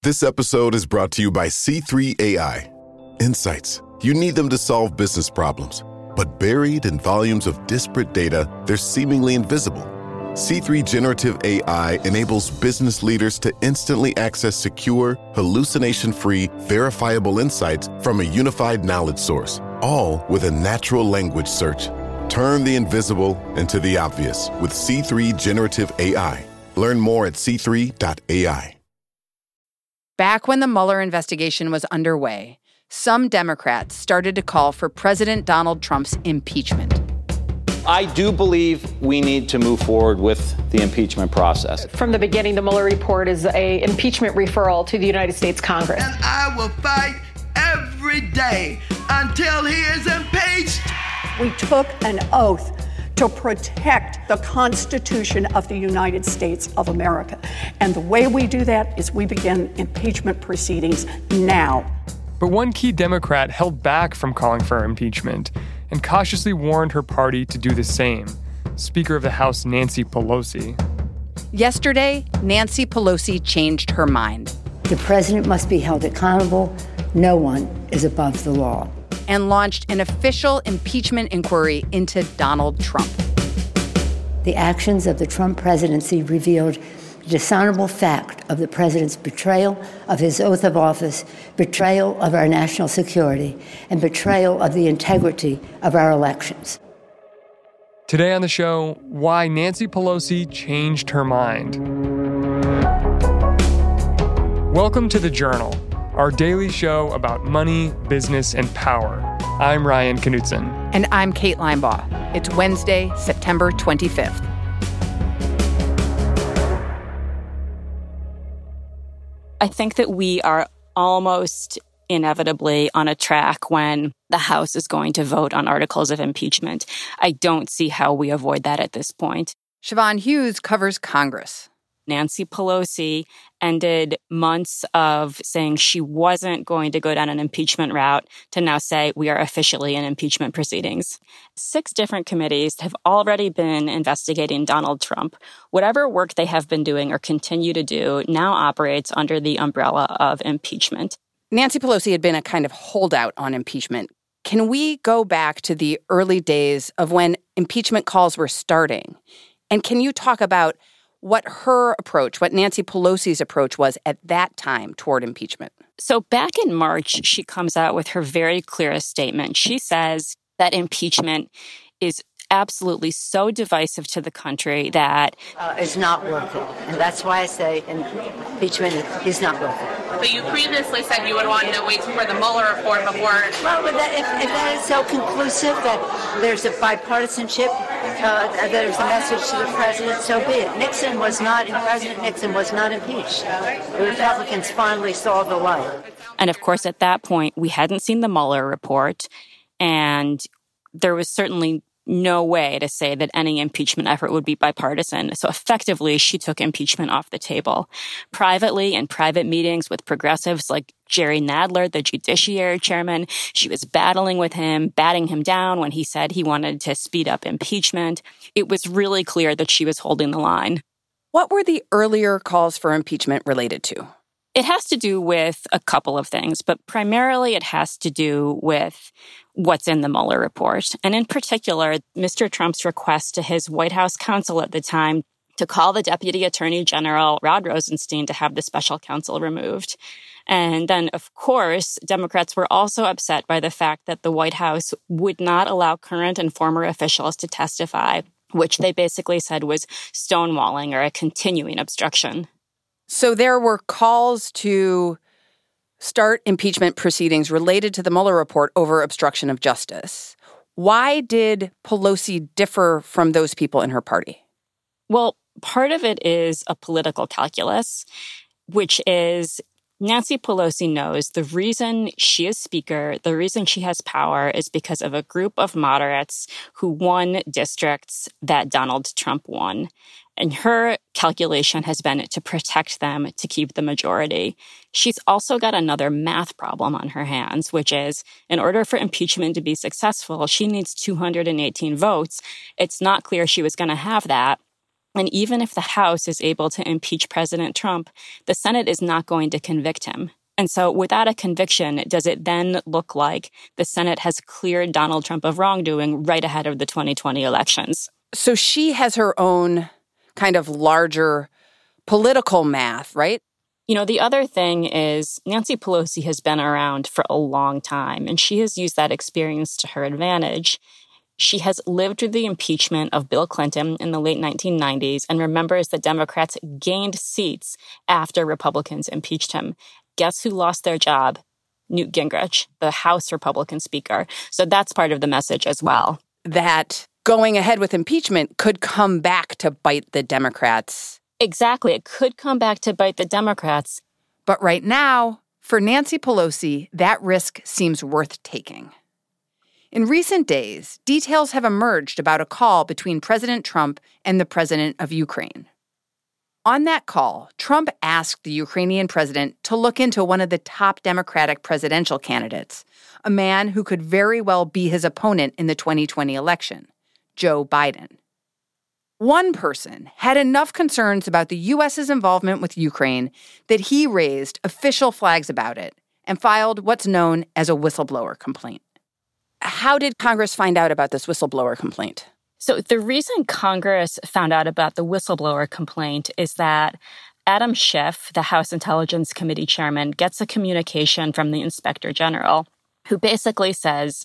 This episode is brought to you by C3 AI. Insights. You need them to solve business problems. But buried in volumes of disparate data, they're seemingly invisible. C3 Generative AI enables business leaders to instantly access secure, hallucination-free, verifiable insights from a unified knowledge source, all with a natural language search. Turn the invisible into the obvious with C3 Generative AI. Learn more at c3.ai. Back when the Mueller investigation was underway, some Democrats started to call for President Donald Trump's impeachment. I do believe we need to move forward with the impeachment process. From the beginning, the Mueller report is an impeachment referral to the United States Congress. And I will fight every day until he is impeached. We took an oath to protect the Constitution of the United States of America. And the way we do that is we begin impeachment proceedings now. But one key Democrat held back from calling for impeachment and cautiously warned her party to do the same, Speaker of the House Nancy Pelosi. Yesterday, Nancy Pelosi changed her mind. The president must be held accountable. No one is above the law. And launched an official impeachment inquiry into Donald Trump. The actions of the Trump presidency revealed the dishonorable fact of the president's betrayal of his oath of office, betrayal of our national security, and betrayal of the integrity of our elections. Today on the show, why Nancy Pelosi changed her mind. Welcome to The Journal, our daily show about money, business, and power. I'm Ryan Knutson. And I'm Kate Linebaugh. It's Wednesday, September 25th. I think that we are almost inevitably on a track when the House is going to vote on articles of impeachment. I don't see how we avoid that at this point. Siobhan Hughes covers Congress. Nancy Pelosi ended months of saying she wasn't going to go down an impeachment route to now say we are officially in impeachment proceedings. 6 different committees have already been investigating Donald Trump. Whatever work they have been doing or continue to do now operates under the umbrella of impeachment. Nancy Pelosi had been a kind of holdout on impeachment. Can we go back to the early days of when impeachment calls were starting? And can you talk about what her approach, what Nancy Pelosi's approach was at that time toward impeachment? So back in March, she comes out with her very clearest statement. She says that impeachment is absolutely so divisive to the country that it's not worth it. And that's why I say impeachment is not worth it. But you previously said you would want to wait for the Mueller report before. Well, but if that is so conclusive that there's a bipartisanship, there's a message to the president, so be it. President Nixon was not impeached. The Republicans finally saw the light. And of course, at that point, we hadn't seen the Mueller report, and there was certainly no way to say that any impeachment effort would be bipartisan. So effectively, she took impeachment off the table. Privately, in private meetings with progressives like Jerry Nadler, the Judiciary Chairman, she was battling with him, batting him down when he said he wanted to speed up impeachment. It was really clear that she was holding the line. What were the earlier calls for impeachment related to? It has to do with a couple of things, but primarily it has to do with what's in the Mueller report. And in particular, Mr. Trump's request to his White House counsel at the time to call the Deputy Attorney General, Rod Rosenstein, to have the special counsel removed. And then, of course, Democrats were also upset by the fact that the White House would not allow current and former officials to testify, which they basically said was stonewalling or a continuing obstruction. So there were calls to start impeachment proceedings related to the Mueller report over obstruction of justice. Why did Pelosi differ from those people in her party? Well, part of it is a political calculus, which is Nancy Pelosi knows the reason she is Speaker, the reason she has power is because of a group of moderates who won districts that Donald Trump won. And her calculation has been to protect them, to keep the majority. She's also got another math problem on her hands, which is in order for impeachment to be successful, she needs 218 votes. It's not clear she was going to have that. And even if the House is able to impeach President Trump, the Senate is not going to convict him. And so without a conviction, does it then look like the Senate has cleared Donald Trump of wrongdoing right ahead of the 2020 elections? So she has her own kind of larger political math, right? You know, the other thing is Nancy Pelosi has been around for a long time, and she has used that experience to her advantage. She has lived through the impeachment of Bill Clinton in the late 1990s and remembers that Democrats gained seats after Republicans impeached him. Guess who lost their job? Newt Gingrich, the House Republican Speaker. So that's part of the message as well. That going ahead with impeachment could come back to bite the Democrats. Exactly. It could come back to bite the Democrats. But right now, for Nancy Pelosi, that risk seems worth taking. In recent days, details have emerged about a call between President Trump and the president of Ukraine. On that call, Trump asked the Ukrainian president to look into one of the top Democratic presidential candidates, a man who could very well be his opponent in the 2020 election, Joe Biden. One person had enough concerns about the U.S.'s involvement with Ukraine that he raised official flags about it and filed what's known as a whistleblower complaint. How did Congress find out about this whistleblower complaint? So the reason Congress found out about the whistleblower complaint is that Adam Schiff, the House Intelligence Committee chairman, gets a communication from the Inspector General who basically says,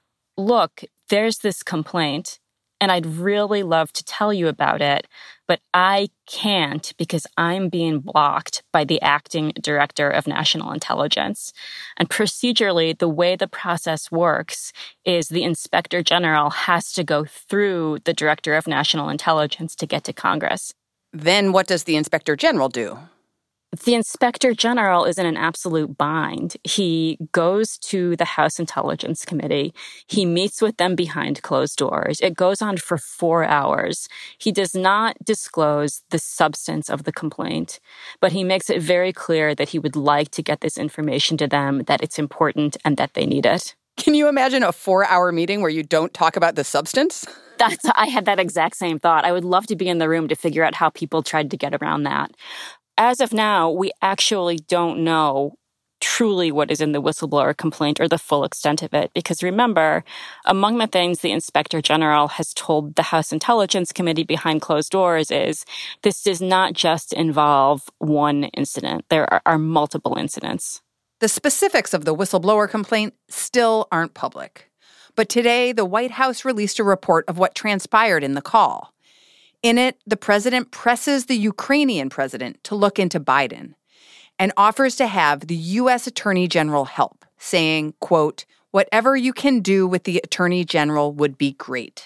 look, there's this complaint, and I'd really love to tell you about it, but I can't because I'm being blocked by the acting director of national intelligence. And procedurally, the way the process works is the Inspector General has to go through the director of national intelligence to get to Congress. Then what does the Inspector General do? The Inspector General is in an absolute bind. He goes to the House Intelligence Committee. He meets with them behind closed doors. It goes on for 4 hours. He does not disclose the substance of the complaint, but he makes it very clear that he would like to get this information to them, that it's important, and that they need it. Can you imagine a 4-hour meeting where you don't talk about the substance? I had that exact same thought. I would love to be in the room to figure out how people tried to get around that. As of now, we actually don't know truly what is in the whistleblower complaint or the full extent of it. Because remember, among the things the Inspector General has told the House Intelligence Committee behind closed doors is this does not just involve one incident. There are multiple incidents. The specifics of the whistleblower complaint still aren't public. But today, the White House released a report of what transpired in the call. In it, the president presses the Ukrainian president to look into Biden and offers to have the U.S. Attorney General help, saying, quote, whatever you can do with the Attorney General would be great.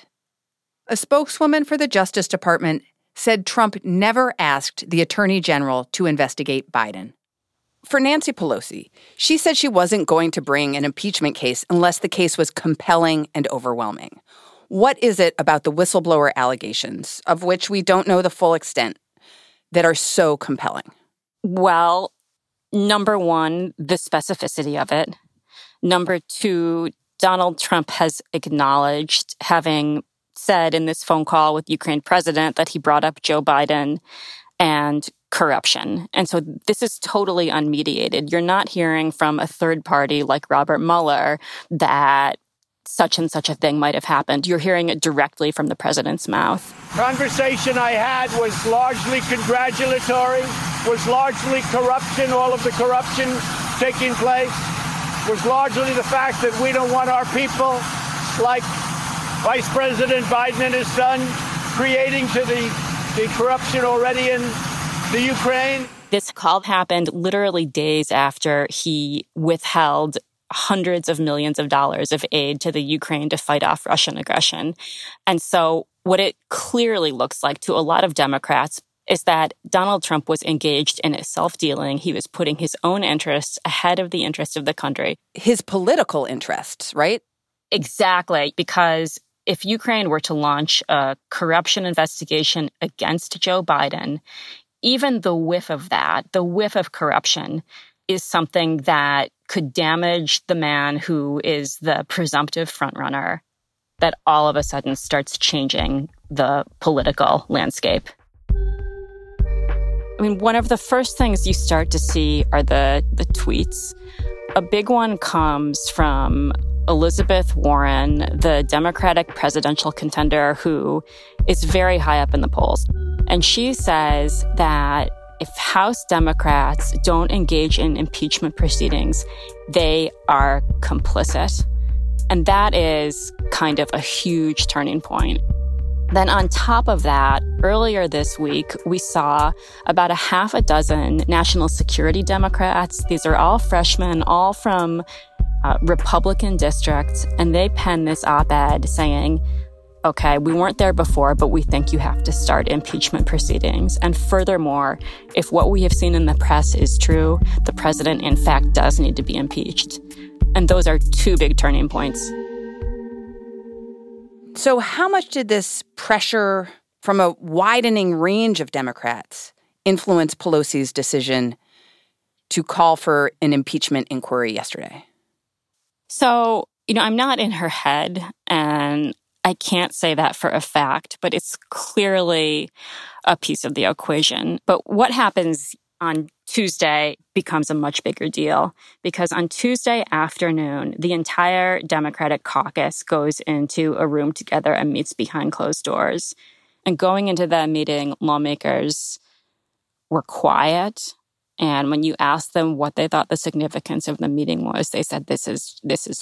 A spokeswoman for the Justice Department said Trump never asked the Attorney General to investigate Biden. For Nancy Pelosi, she said she wasn't going to bring an impeachment case unless the case was compelling and overwhelming. What is it about the whistleblower allegations, of which we don't know the full extent, that are so compelling? Well, number one, the specificity of it. Number two, Donald Trump has acknowledged, having said in this phone call with Ukraine president, that he brought up Joe Biden and corruption. And so this is totally unmediated. You're not hearing from a third party like Robert Mueller that such and such a thing might have happened. You're hearing it directly from the president's mouth. Conversation I had was largely congratulatory, was largely corruption, all of the corruption taking place, was largely the fact that we don't want our people, like Vice President Biden and his son, creating to the corruption already in the Ukraine. This call happened literally days after he withheld hundreds of millions of dollars of aid to the Ukraine to fight off Russian aggression. And so what it clearly looks like to a lot of Democrats is that Donald Trump was engaged in a self-dealing. He was putting his own interests ahead of the interests of the country. His political interests, right? Exactly, because if Ukraine were to launch a corruption investigation against Joe Biden, even the whiff of that, the whiff of corruption, is something that could damage the man who is the presumptive frontrunner, that all of a sudden starts changing the political landscape. I mean, one of the first things you start to see are the tweets. A big one comes from Elizabeth Warren, the Democratic presidential contender who is very high up in the polls. And she says that if House Democrats don't engage in impeachment proceedings, they are complicit. And that is kind of a huge turning point. Then on top of that, earlier this week, we saw about a half a dozen national security Democrats. These are all freshmen, all from Republican districts, and they penned this op-ed saying, okay, we weren't there before, but we think you have to start impeachment proceedings. And furthermore, if what we have seen in the press is true, the president, in fact, does need to be impeached. And those are two big turning points. So how much did this pressure from a widening range of Democrats influence Pelosi's decision to call for an impeachment inquiry yesterday? So, I'm not in her head, and I can't say that for a fact, but it's clearly a piece of the equation. But what happens on Tuesday becomes a much bigger deal, because on Tuesday afternoon, the entire Democratic caucus goes into a room together and meets behind closed doors. And going into that meeting, lawmakers were quiet. And when you asked them what they thought the significance of the meeting was, they said, this is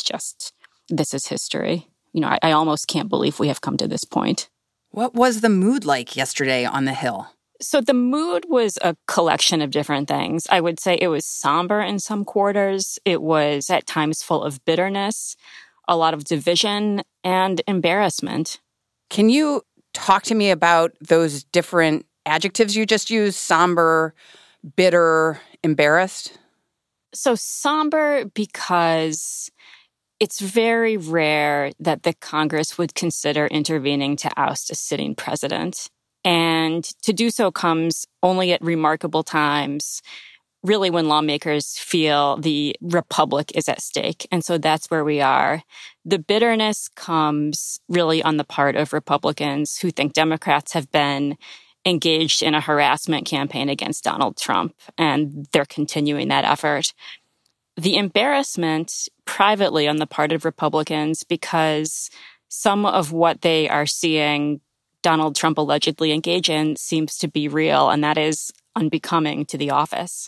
history. I almost can't believe we have come to this point. What was the mood like yesterday on the Hill? So the mood was a collection of different things. I would say it was somber in some quarters. It was at times full of bitterness, a lot of division, and embarrassment. Can you talk to me about those different adjectives you just used? Somber, bitter, embarrassed? So somber because it's very rare that the Congress would consider intervening to oust a sitting president. And to do so comes only at remarkable times, really when lawmakers feel the republic is at stake. And so that's where we are. The bitterness comes really on the part of Republicans who think Democrats have been engaged in a harassment campaign against Donald Trump, and they're continuing that effort. The embarrassment privately on the part of Republicans because some of what they are seeing Donald Trump allegedly engage in seems to be real, and that is unbecoming to the office.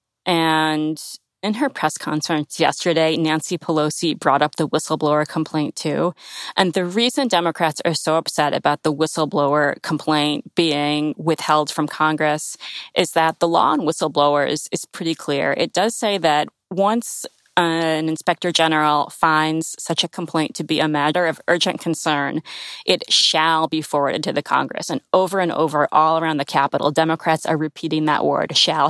And in her press conference yesterday, Nancy Pelosi brought up the whistleblower complaint too. And the reason Democrats are so upset about the whistleblower complaint being withheld from Congress is that the law on whistleblowers is pretty clear. It does say that once an inspector general finds such a complaint to be a matter of urgent concern, it shall be forwarded to the Congress. And over all around the Capitol, Democrats are repeating that word, shall.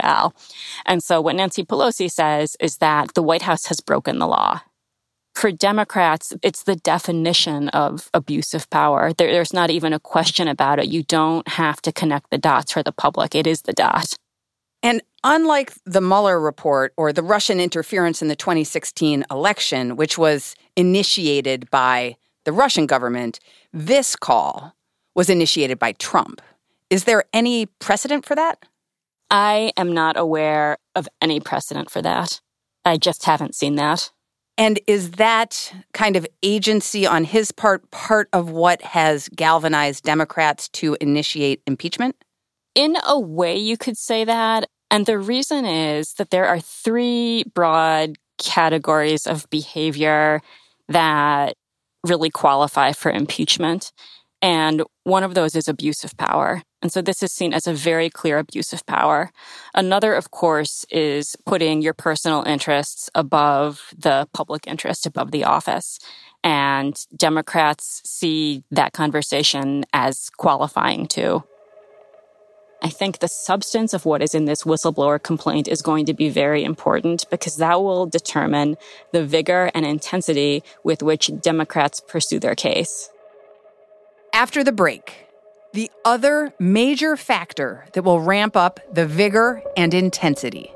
And so what Nancy Pelosi says is that the White House has broken the law. For Democrats, it's the definition of abuse of power. There's not even a question about it. You don't have to connect the dots for the public. It is the dot. And unlike the Mueller report or the Russian interference in the 2016 election, which was initiated by the Russian government, this call was initiated by Trump. Is there any precedent for that? I am not aware of any precedent for that. I just haven't seen that. And is that kind of agency on his part of what has galvanized Democrats to initiate impeachment? In a way, you could say that. And the reason is that there are three broad categories of behavior that really qualify for impeachment. And one of those is abuse of power. And so this is seen as a very clear abuse of power. Another, of course, is putting your personal interests above the public interest, above the office. And Democrats see that conversation as qualifying too. I think the substance of what is in this whistleblower complaint is going to be very important because that will determine the vigor and intensity with which Democrats pursue their case. After the break, the other major factor that will ramp up the vigor and intensity.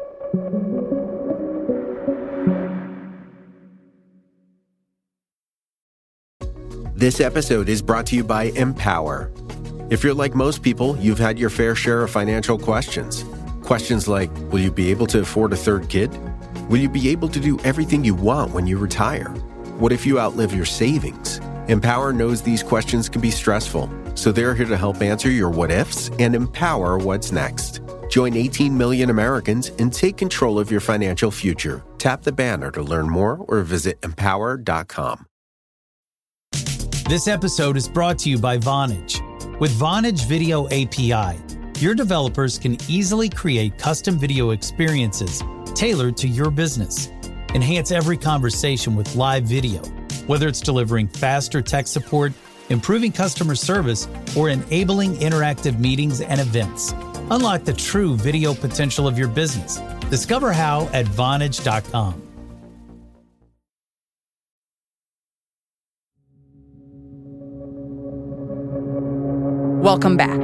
This episode is brought to you by Empower. If you're like most people, you've had your fair share of financial questions. Questions like, will you be able to afford a third kid? Will you be able to do everything you want when you retire? What if you outlive your savings? Empower knows these questions can be stressful, so they're here to help answer your what-ifs and empower what's next. Join 18 million Americans and take control of your financial future. Tap the banner to learn more or visit empower.com. This episode is brought to you by Vonage. With Vonage Video API, your developers can easily create custom video experiences tailored to your business. Enhance every conversation with live video, whether it's delivering faster tech support, improving customer service, or enabling interactive meetings and events. Unlock the true video potential of your business. Discover how at Vonage.com. Welcome back.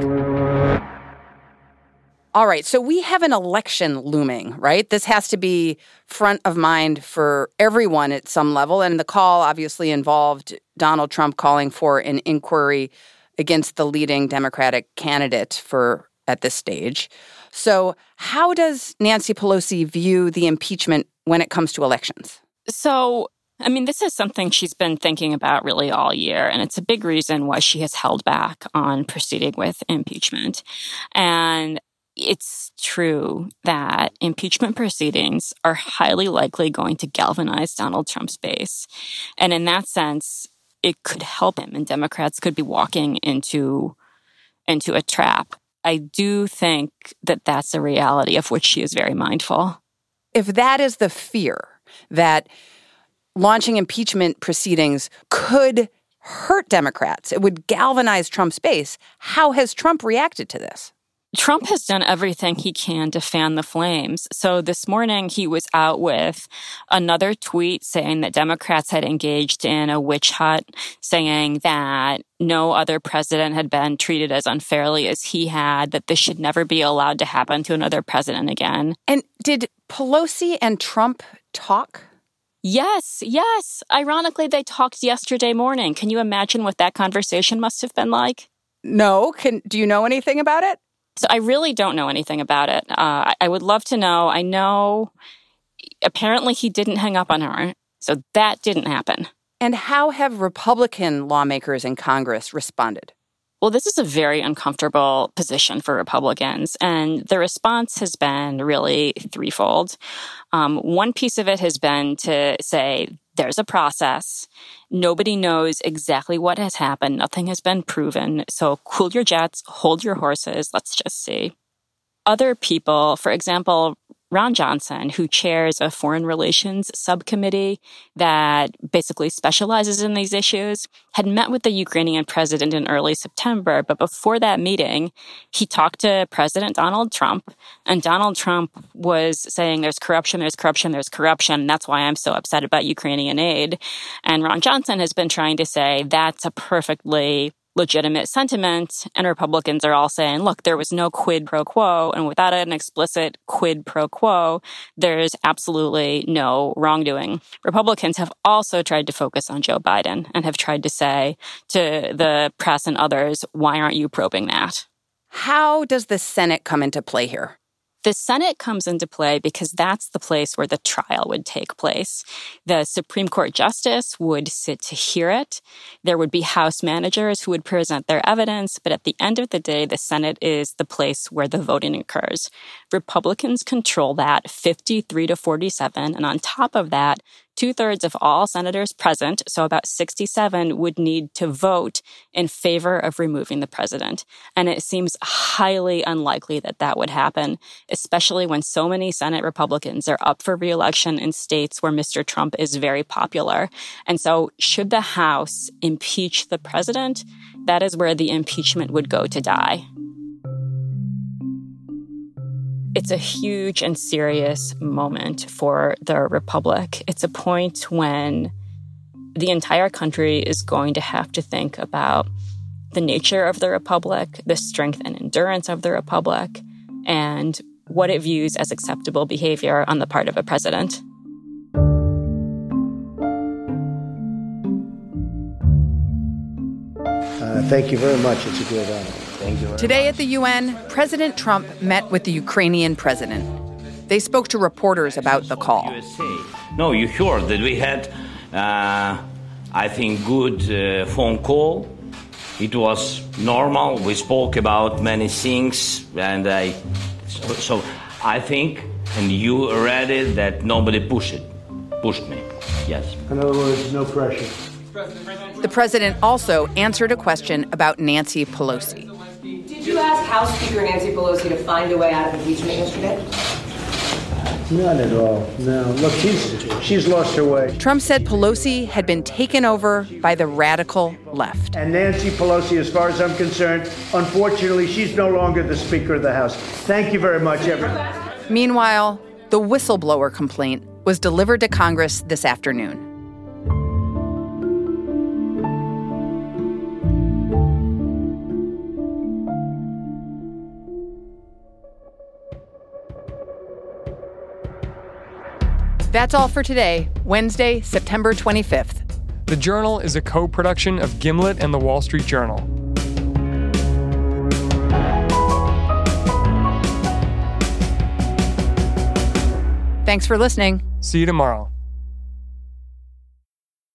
All right, so we have an election looming, right? This has to be front of mind for everyone at some level, and the call obviously involved Donald Trump calling for an inquiry against the leading Democratic candidate at this stage. So how does Nancy Pelosi view the impeachment when it comes to elections? So, this is something she's been thinking about really all year, and it's a big reason why she has held back on proceeding with impeachment. And it's true that impeachment proceedings are highly likely going to galvanize Donald Trump's base. And in that sense, it could help him, and Democrats could be walking into a trap. I do think that that's a reality of which she is very mindful. If that is the fear, that launching impeachment proceedings could hurt Democrats, it would galvanize Trump's base, how has Trump reacted to this? Trump has done everything he can to fan the flames. So this morning he was out with another tweet saying that Democrats had engaged in a witch hunt, saying that no other president had been treated as unfairly as he had, that this should never be allowed to happen to another president again. And did Pelosi and Trump talk? Yes. Ironically, they talked yesterday morning. Can you imagine what that conversation must have been like? No. Do you know anything about it? So I really don't know anything about it. I would love to know. I know apparently he didn't hang up on her, so that didn't happen. And how have Republican lawmakers in Congress responded? Well, this is a very uncomfortable position for Republicans, and the response has been really threefold. One piece of it has been to say, there's a process. Nobody knows exactly what has happened. Nothing has been proven. So cool your jets, hold your horses. Let's just see. Other people, for example, Ron Johnson, who chairs a foreign relations subcommittee that basically specializes in these issues, had met with the Ukrainian president in early September. But before that meeting, he talked to President Donald Trump, and Donald Trump was saying there's corruption. That's why I'm so upset about Ukrainian aid. And Ron Johnson has been trying to say that's a perfectly legitimate sentiment, and Republicans are all saying, look, there was no quid pro quo, and without an explicit quid pro quo, there's absolutely no wrongdoing. Republicans have also tried to focus on Joe Biden and have tried to say to the press and others, why aren't you probing that? How does the Senate come into play here? The Senate comes into play because that's the place where the trial would take place. The Supreme Court justice would sit to hear it. There would be House managers who would present their evidence. But at the end of the day, the Senate is the place where the voting occurs. Republicans control that 53-47. And on top of that, 2/3 of all senators present, so about 67, would need to vote in favor of removing the president. And it seems highly unlikely that that would happen, especially when so many Senate Republicans are up for re-election in states where Mr. Trump is very popular. And so should the House impeach the president, that is where the impeachment would go to die. It's a huge and serious moment for the Republic. It's a point when the entire country is going to have to think about the nature of the Republic, the strength and endurance of the Republic, and what it views as acceptable behavior on the part of a president. Thank you very much. It's a great honor. Thank you. Today at the UN, President Trump met with the Ukrainian president. They spoke to reporters about the call. No, you heard that we had, I think, good phone call. It was normal. We spoke about many things, and so I think, and you read it, that nobody pushed me. Yes. In other words, no pressure. The president also answered a question about Nancy Pelosi. Did you ask House Speaker Nancy Pelosi to find a way out of impeachment yesterday? Not at all. No. Look, she's lost her way. Trump said Pelosi had been taken over by the radical left. And Nancy Pelosi, as far as I'm concerned, unfortunately, she's no longer the Speaker of the House. Thank you very much, everyone. Meanwhile, the whistleblower complaint was delivered to Congress this afternoon. That's all for today, Wednesday, September 25th. The Journal is a co-production of Gimlet and The Wall Street Journal. Thanks for listening. See you tomorrow.